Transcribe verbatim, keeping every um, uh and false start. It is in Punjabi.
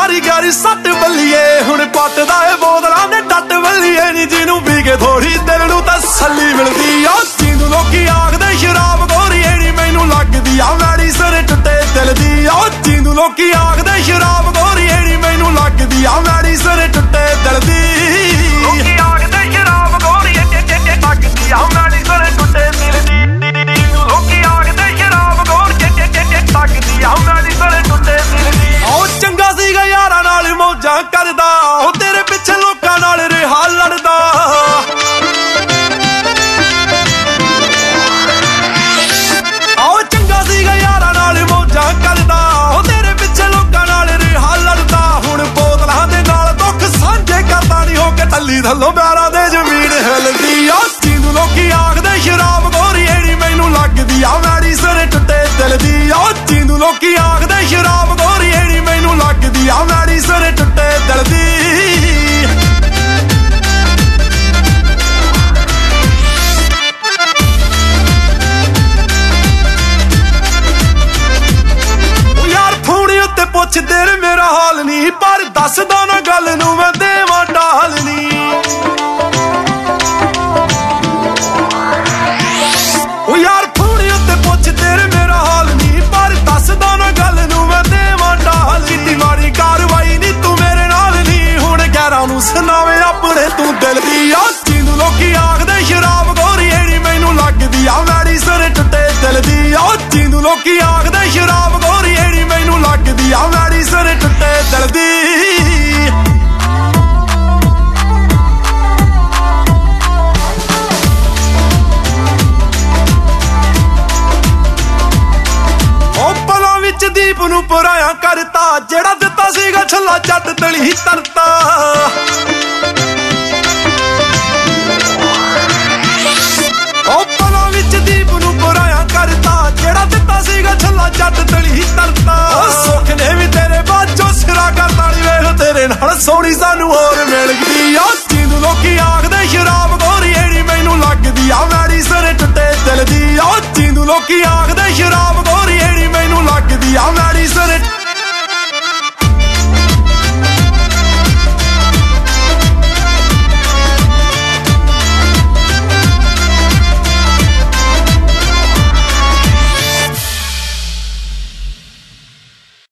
ਮਾਰੀ ਗਾਰੀ ਸੱਟ ਬੱਲੀਏ ਹੁਣ ਪੱਟਦਾ ਏ ਬੋਤਲਾਂ ਦੇ ਟੱਟ ਬੱਲੀਏ ਨੀ ਜਿਹਨੂੰ ਪੀ ਕੇ ਥੋੜੀ ਦਿਲ ਨੂੰ ਤਸੱਲੀ ਮਿਲਦੀ ਆ ਜਿਹਨੂੰ ਲੋਕੀ ਆਖਦੇ ਸ਼ਰਾਬ ਗੋਰੀਏ ਨੀ ਮੈਨੂੰ ਲੱਗਦੀ ਆ ਮੈਡੀ ਸਿਰ ਟੁੱਟੇ ਦਿਲ ਦੀ ਆ ਜਿਹਨੂੰ ਲੋਕੀ ਆਖਦੇ ਸ਼ਰਾਬ ਗੋਰੀਏ ਨੀ ਮੈਨੂੰ ਲੱਗਦੀ ਆ ਮੈਡੀ ਸਿਰ ਟੁੱਟੇ ਦਿਲ ਦੀ ਲੋਕੀ ਆਖਦੇ ਸ਼ਰਾਬ ਗੋਰੀਏ ਲੱਗਦੀ ਆ ਮੈਡੀ ਸਿਰ ਟੁੱਟੇ ਦਿਲ ਦੀ ਲੋਕੀ ਆਖਦੇ ਸ਼ਰਾਬ ਗੋਰੀਏ ਲੱਗਦੀ ਆ ਮੈਡੀ ਸਿਰ ਟੁੱਟੇ ਦਿਲ ਦੀ ਉਹ ਚੰਗਾ ਸੀਗਾ ਯਾਰਾਂ ਨਾਲ ਮੌਜਾਂ ਕਰਦਾ ਉਹ ਤੇਰੇ ਪਿੱਛੇ ਲੋਕਾਂ ਨਾਲ ਰਿਹਾ ਲੜਦਾ ਉਹ ਚੰਗਾ ਸੀਗਾ ਯਾਰਾਂ ਨਾਲ ਮੌਜਾਂ ਕਰਦਾ ਉਹ ਤੇਰੇ ਪਿੱਛੇ ਲੋਕਾਂ ਨਾਲ ਰਿਹਾ ਲੜਦਾ ਹੁਣ ਬੋਤਲਾਂ ਦੇ ਨਾਲ ਦੁੱਖ ਸਾਂਝੇ ਕਰਦਾ ਨਹੀਂ ਹੋ ਕੇ ਟੱਲੀ ਥੱਲੋਂ ਪਿਆਰਾਂ ਦੇ ਜ਼ਮੀਨ ਹਿਲਦੀ ਆ ਜਿਹਨੂੰ ਲੋਕੀ ਆਖਦੇ ਸ਼ਰਾਬ ਗੋਰੀਏ ਨੀ ਮੈਨੂੰ ਲੱਗਦੀ ਆ ਮੈਡੀ ਸਿਰ ਟੁੱਟੇ ਦਿਲ ਦੀ ਆ ਜਿਹਨੂੰ ਲੋਕੀ ਆਖਦੇ ਸ਼ਰਾਬ ਗੋਰੀਏ ਨੀ ਮੈਨੂੰ ਲੱਗਦੀ ਆ ਮੈਡੀ ਸਿਰ ਟੁੱਟੇ ਦਿਲ ਦੀ ਪੁੱਛਦੇ ਨੇ ਮੇਰਾ ਹਾਲ ਨੀ ਪਰ ਦੱਸਦਾ ਨਾ ਗੱਲ ਨੂੰ ਮੈਂ ਦੇਵਾਂ ਢਾਲ ਨੀ ਉਹ ਯਾਰ ਫੋਨ ਉੱਤੇ ਪੁੱਛਦੇ ਨੇ ਮੇਰਾ ਹਾਲ ਨੀ ਪਰ ਦੱਸਦਾ ਨਾ ਗੱਲ ਨੂੰ ਮੈਂ ਦੇਵਾਂ ਢਾਲ ਕੀਤੀ ਮਾੜੀ ਕਾਰਵਾਈ ਨੀ ਤੂੰ ਮੇਰੇ ਨਾਲ ਨੀ ਹੁਣ ਗੈਰਾਂ ਨੂੰ ਸੁਣਾਵੇ ਆਪਣੇ ਤੂੰ ਦਿਲ ਦੀ ਆ ਜਿਹਨੂੰ ਲੋਕੀ ਆਖਦੇ ਸ਼ਰਾਬ ਗੋਰੀਏ ਨੀ ਮੈਨੂੰ ਲੱਗਦੀ ਆ ਮੈਡੀ ਸਿਰ ਟੁੱਟੇ ਦਿਲ ਦੀ ਆ ਜਿਹਨੂੰ ਲੋਕੀ ਆਖਦੇ ਸ਼ਰਾਬ ਗੋਰੀਏ ਨੀ ਮੈਨੂੰ ਲੱਗਦੀ ਆ ਮੈਡੀ ਸਿਰ ਟੁੱਟੇ ਦਿਲ ਦੀ ਉਹ ਪਲਾਂ ਵਿੱਚ ਦੀਪ ਨੂੰ ਪਰਾਇਆ ਕਰਤਾ ਜਿਹੜਾ ਦਿੱਤਾ ਸੀਗਾ ਛੱਲਾ ਜੱਟ ਤਲੀ ਤਰਤਾ ਉਹ ਪਲਾਂ ਵਿੱਚ ਦੀਪ ਨੂੰ ਪਰਾਇਆ ਕਰਤਾ ਜਿਹੜਾ ਦਿੱਤਾ ਸੀਗਾ ਛੱਲਾ ਜੱਟ ਤਲੀ ਤਰਤਾ ਸੁੱਖ ਨੇ ਵੀ ਤੇਰੇ ਬਾਝੋਂ ਸਿਰਾ ਕਰਤਾ ਨੀ ਵੇਖ ਤੇਰੇ ਨਾਲ ਸੋਹਣੀ ਸਾਨੂੰ ਹੋਰ ਮਿਲ ਗਈ ਆ ਜਿਹਨੂੰ ਲੋਕੀ ਆਖਦੇ ਸ਼ਰਾਬ ਗੋਰੀਏ ਨੀ ਮੈਨੂੰ ਲੱਗਦੀ ਆ ਮੈਡੀ ਸਿਰ ਟੁੱਟੇ ਦਿਲ ਦੀ ਆ ਜਿਹਨੂੰ ਲੋਕੀ ਆਖਦੇ ਸ਼ਰਾਬ